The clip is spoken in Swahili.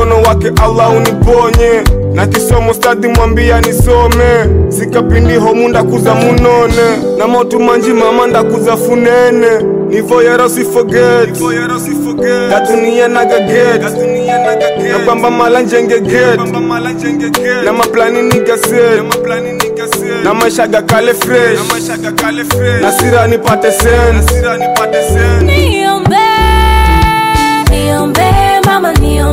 mkono wake Allah uniponye. Na kisomo stadi mwambia nisome, sikapindi homunda kuza munone. Na motu manji mama ndakuza funene. Nivoyera si forget, Datunia naga get, na kwamba malanje get, na maplani nigga set, na maisha gakale fresh, na sira nipate sense. Niombe, niombe mama niombe.